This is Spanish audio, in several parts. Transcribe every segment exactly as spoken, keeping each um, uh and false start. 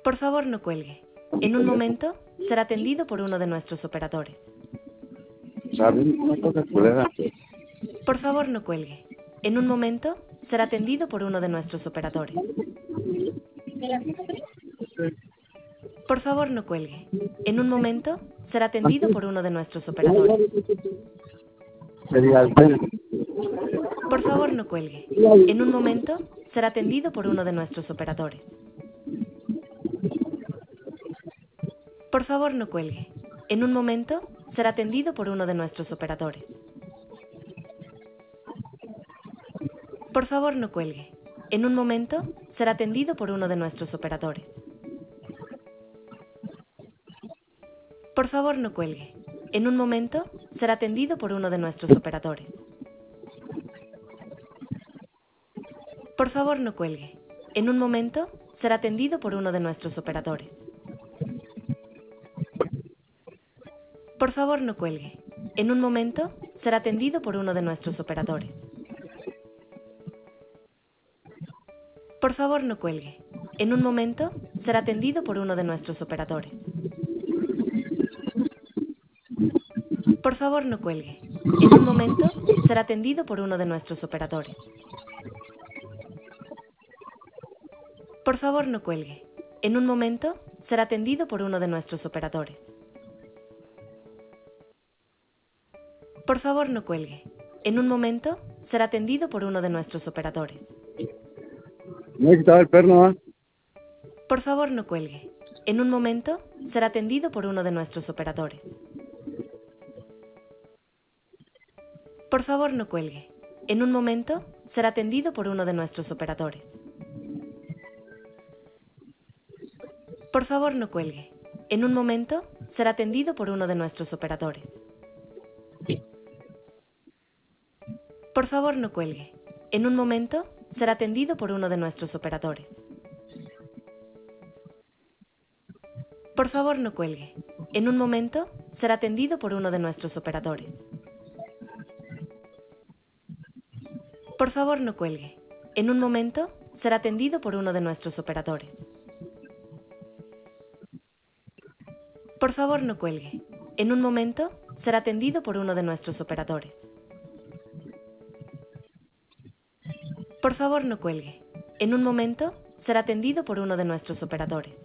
Por favor, no cuelgue. En un momento será atendido por uno de nuestros operadores. ¿Saben una cosa culera? Por favor, no cuelgue. En un momento será atendido por uno de nuestros operadores. Por favor, no cuelgue. En un momento será atendido por uno de nuestros operadores. Sería el pelo. Por favor, no cuelgue. En un momento será atendido por uno de nuestros operadores. Por favor, no cuelgue. En un momento será atendido por uno de nuestros operadores. Por favor, no cuelgue. En un momento será atendido por uno de nuestros operadores. Por favor, no cuelgue. En un momento será atendido por uno de nuestros operadores. Por favor, no cuelgue. En un momento será atendido por uno de nuestros operadores. Por favor, no cuelgue. En un momento será atendido por uno de nuestros operadores. Por favor, no cuelgue. En un momento será atendido por uno de nuestros operadores. Por favor, no cuelgue. En un momento será atendido por uno de nuestros operadores. Por favor, no cuelgue. En un momento será atendido por uno de nuestros operadores. Por favor, no cuelgue. En un momento será atendido por uno de nuestros operadores. No he quitado el perno, ¿ah? Por favor, no cuelgue. En un momento será atendido por uno de nuestros operadores. Por favor, no cuelgue. En un momento será atendido por uno de nuestros operadores. Por favor, no cuelgue. En un momento será atendido por uno de nuestros operadores. Por favor, no cuelgue. En un momento será atendido por uno de nuestros operadores. Por favor, no cuelgue. En un momento será atendido por uno de nuestros operadores. Por favor, no cuelgue. En un momento será atendido por uno de nuestros operadores. Por favor, no cuelgue. En un momento será atendido por uno de nuestros operadores. Por favor, no cuelgue. En un momento será atendido por uno de nuestros operadores.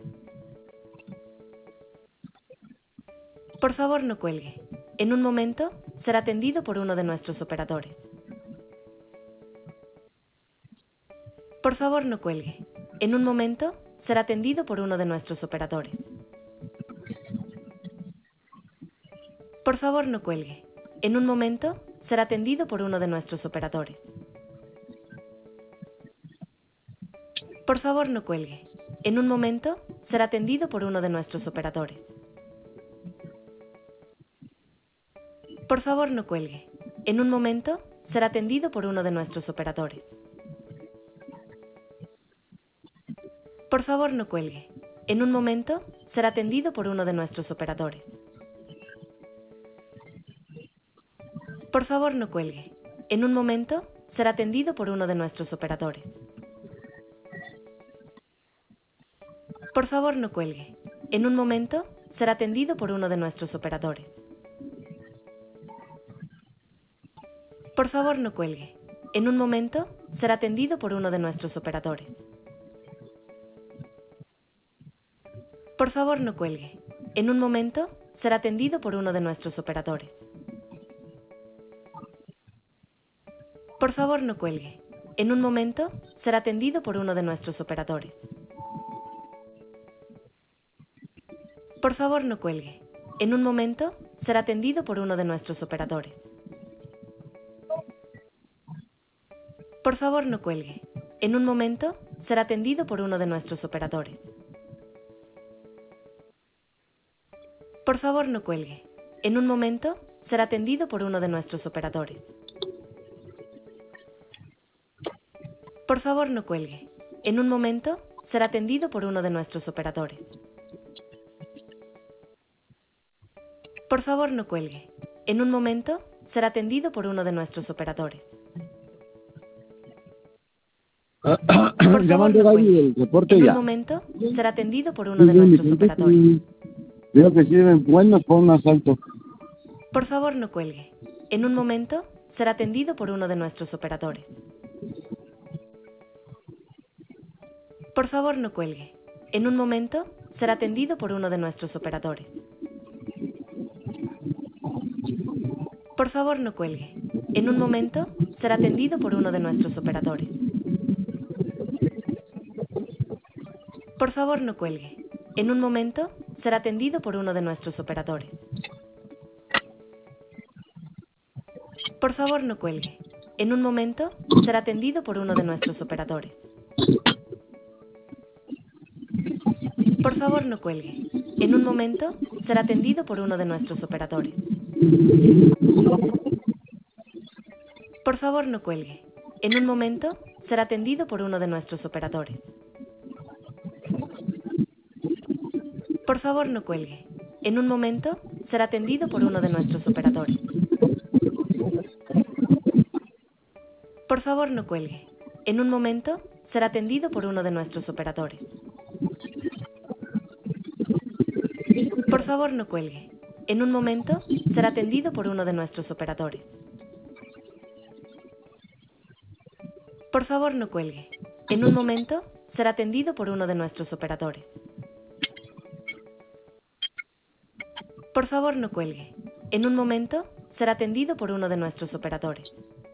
Por favor, no cuelgue. En un momento será atendido por uno de nuestros operadores. Por favor, no cuelgue. En un momento será atendido por uno de nuestros operadores. Por favor, no cuelgue. En un momento será atendido por uno de nuestros operadores. Por favor, no cuelgue. En un momento será atendido por uno de nuestros operadores. Por favor, no cuelgue. En un momento será atendido por uno de nuestros operadores. Por favor, no cuelgue. En un momento será atendido por uno de nuestros operadores. Por favor, no cuelgue. En un momento será atendido por uno de nuestros operadores. Por favor, no cuelgue. En un momento será atendido por uno de nuestros operadores. Por favor, no cuelgue. En un momento será atendido por uno de nuestros operadores. Por favor, no cuelgue. En un momento será atendido por uno de nuestros operadores. Por favor, no cuelgue. En un momento será atendido por uno de nuestros operadores. Por favor, no cuelgue. En un momento será atendido por uno de nuestros operadores. Por favor, no cuelgue. En un momento será atendido por uno de nuestros operadores. Por favor, no cuelgue. En un momento será atendido por uno de nuestros operadores. Por favor, no cuelgue. En un momento será atendido por uno de nuestros operadores. Por favor, no cuelgue. En un momento será atendido por uno de nuestros operadores. Por favor, Llamando no a Gaby cuelgue. del reporte En un ya. momento será atendido por uno Sí, de sí, mi nuestros contacto, operadores. creo que sirven buenos por un asalto. Por favor, no cuelgue. En un momento será atendido por uno de nuestros operadores. Por favor, no cuelgue. En un momento será atendido por uno de nuestros operadores. Por favor, no cuelgue. En un momento será atendido por uno de nuestros operadores. Por favor, no cuelgue. En un momento será atendido por uno de nuestros operadores. Por favor, no cuelgue. En un momento será atendido por uno de nuestros operadores. Por favor, no cuelgue. En un momento será atendido por uno de nuestros operadores. Por favor, no cuelgue. En un momento será atendido por uno de nuestros operadores. Por favor, no cuelgue. En un momento será atendido por uno de nuestros operadores. Por favor, no cuelgue. En un momento será atendido por uno de nuestros operadores. Por favor, no cuelgue. En un momento será atendido por uno de nuestros operadores. Por favor, no cuelgue. En un momento será atendido por uno de nuestros operadores. Por favor, no cuelgue. En un momento será atendido por uno de nuestros operadores.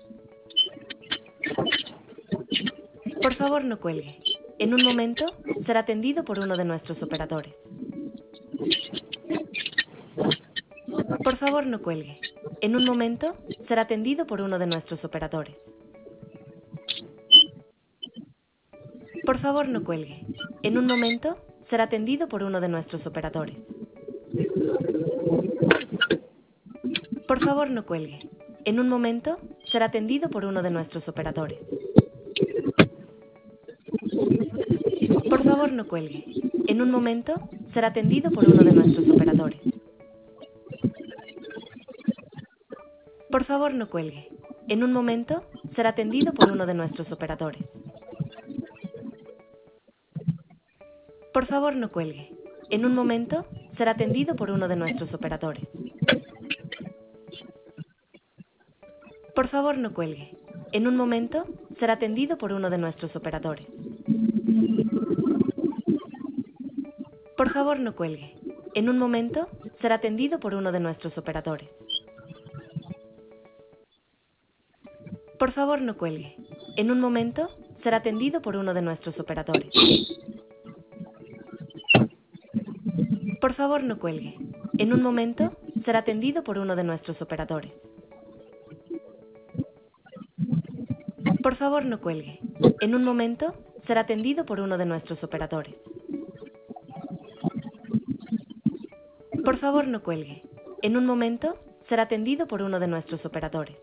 Por favor, no cuelgue. En un momento será atendido por uno de nuestros operadores. Por favor, no cuelgue. En un momento será atendido por uno de nuestros operadores. Por favor, no cuelgue. En un momento será atendido por uno de nuestros operadores. Por favor, no cuelgue. En un momento será atendido por uno de nuestros operadores. Por favor, no cuelgue. En un momento será atendido por uno de nuestros operadores. Por favor, no cuelgue. En un momento será atendido por uno de nuestros operadores. Por favor, no cuelgue. En un momento será atendido por uno de nuestros operadores. Por favor, no cuelgue. En un momento será atendido por uno de nuestros operadores. Por favor, no cuelgue. En un momento será atendido por uno de nuestros operadores. Por favor, no cuelgue. En un momento será atendido por uno de nuestros operadores. Por favor, no cuelgue. En un momento será atendido por uno de nuestros operadores. Por favor, no cuelgue. En un momento será atendido por uno de nuestros operadores. Por favor, no cuelgue. En un momento será atendido por uno de nuestros operadores.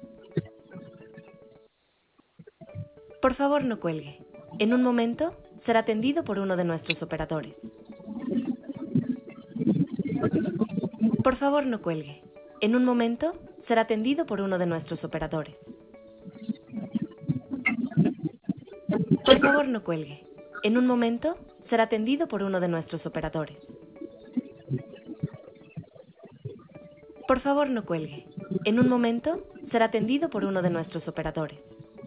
Por favor, no cuelgue. En un momento será atendido por uno de nuestros operadores. Por favor, no cuelgue. En un momento será atendido por uno de nuestros operadores. Por favor, no cuelgue. En un momento será atendido por uno de nuestros operadores. Por favor, no cuelgue. En un momento será atendido por uno de nuestros operadores.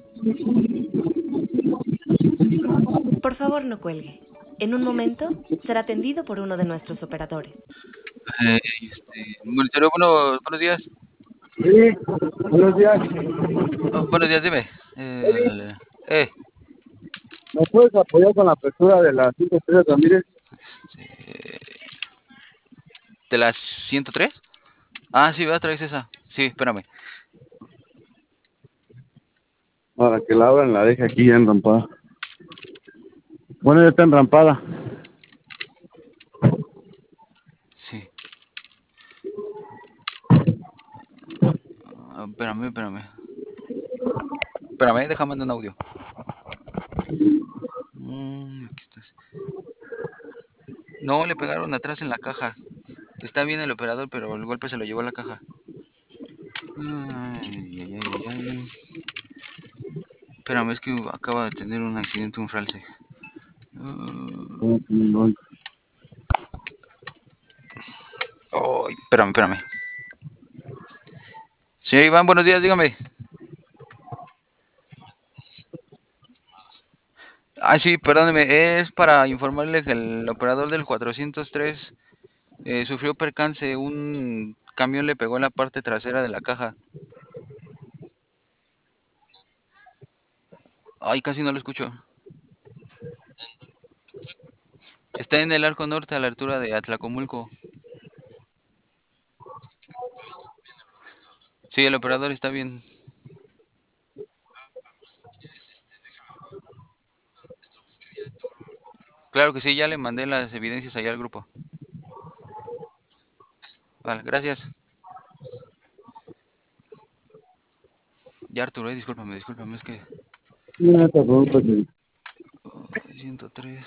Por favor, no cuelgue. En un momento será atendido por uno de nuestros operadores. Eh, este, monitorio, bueno, buenos días. Sí, buenos días. Oh, buenos días, dime. Eh, eh, ¿Me puedes apoyar con la apertura de las cinco estrellas Ramírez? este, ¿de las ciento tres? Ah, sí, ¿verdad? Traes esa. Sí, espérame. Para que la abran, la deje aquí ya enrampada. Bueno, ya está enrampada. Sí. Ah, espérame, espérame. Espérame, déjame mandar un audio. Mm, aquí estás. No, le pegaron atrás en la caja. Está bien el operador, pero el golpe se lo llevó a la caja. Ay, ay, ay, ay, ay. Espérame, es que acaba de tener un accidente un Fralse. Uh, Oh, chingón. oh, espérame, espérame. Señor Iván, buenos días, dígame. Ah, sí, perdóneme, es para informarle que el operador del cuatrocientos tres eh, sufrió percance, un camión le pegó en la parte trasera de la caja. Ay, casi no lo escucho. Está en el arco norte a la altura de Atlacomulco. Sí, el operador está bien. Claro que sí, ya le mandé las evidencias allá al grupo. Vale, gracias. Ya Arturo, eh, discúlpame, discúlpame, es que... No te preocupes. oh, ciento tres.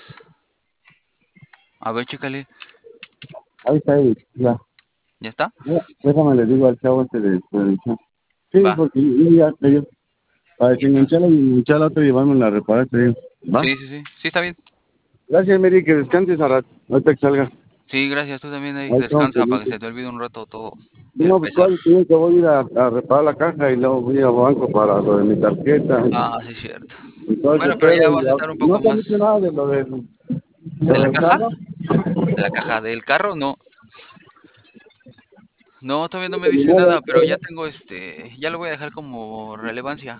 A ver, chécale. Ahí está, ahí, ya. ¿Ya está? Ya, déjame le digo al chavo este de producción. Sí, Va. porque yo ya te digo, para desengancharla y enganchar la otra y llevarme la reparar, te digo. ¿Va? Sí, sí, sí. Sí, está bien. Gracias, Mary, que descanses a rato. Ahorita que salga. Sí, gracias. Tú también ahí Ahí estamos descansa para que pendientes. se te olvide un rato todo el No, pues pesar. cuál, tengo que voy a ir a, a reparar la caja y luego voy al banco para lo de mi tarjeta. Ah, sí, cierto. Y todo ese Bueno, pero pedo. ya Y vas a ya- estar un no poco te han más... dicho nada de lo del, de ¿De lo la del caja? carro. ¿De la caja del carro? No. No, todavía no me Ni dice modo, nada, ahí pero ya está. tengo este... Ya lo voy a dejar como relevancia.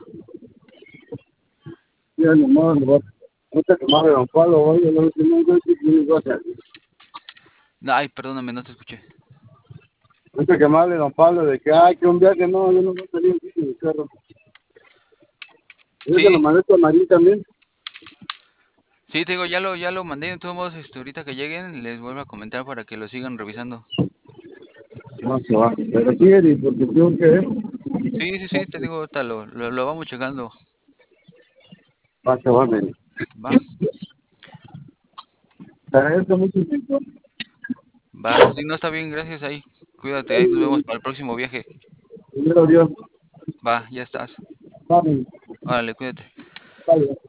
Ya, ni modo, ni modo. No te tomas de Don Pablo, oye, no sé, no sé si tienes cosas. Ay, perdóname, no te escuché. No te que me hable Don Pablo de que, ay, que un viaje, no, yo no voy a salir aquí con mi carro. Yo se lo Sí, mandé a Marín también. sí, te digo, ya lo, ya lo mandé. De todos modos, este, ahorita que lleguen, les vuelvo a comentar para que lo sigan revisando. No se va. Pero sí, Eri, porque tengo que ver. Sí, sí, sí, te digo, ahorita lo, lo, lo vamos checando. Va, se va, Eri. Va, Te agradezco mucho el tiempo. va. Sí, no está bien, gracias ahí. Cuídate, ahí nos vemos para el próximo viaje. Primero Dios. Va, ya estás. Vale, Órale, cuídate. vale.